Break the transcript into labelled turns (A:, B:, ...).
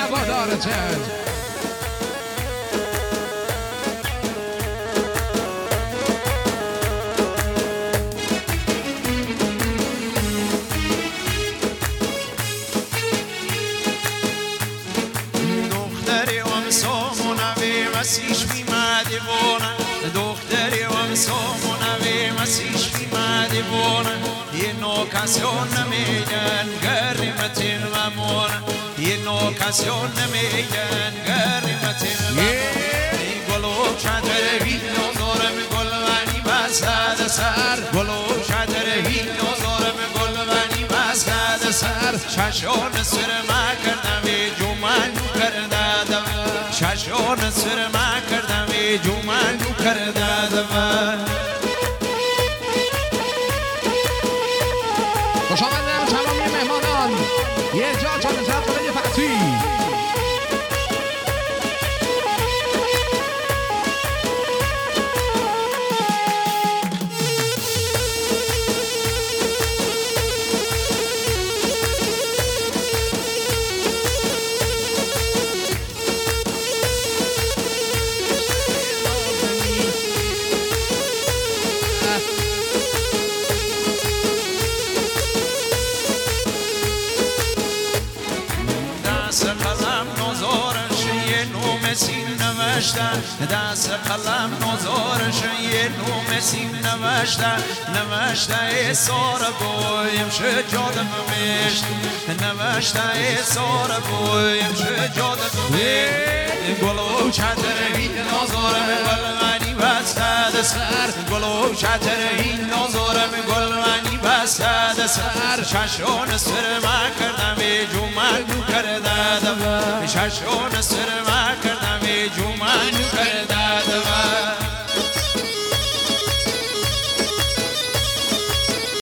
A: هوادارتن.
B: دختری ام سامونوی مسیش میمدی بونه دختری ام سامونوی مسیش میمدی بونه این اوکاسیون نمیگن گریمتین ممونه این اوکاسیون نمیگن گریمتین ممونه گلو چادری نوزارم گلوانی بسد سر گلو چادری نوزارم گلوانی بسد سر چشون سر ما کردم جومان کرده چشون سر ما کردم جومان کرده
A: خوش آمدیم تمامی مهمانان یه جا چند سرطانه فرسی
B: دست قلم نوزارش یه نوم سیم نوشته ای سارا گویم شجادم میشت نوشته ای سارا گویم شجادم میشت گلو چتری نوزارم گلوانی بسته سر گلو چتری نوزارم گلوانی بسته سر ششون سر ما کردم جومان کرده ششون سر ما کردم جومان کرده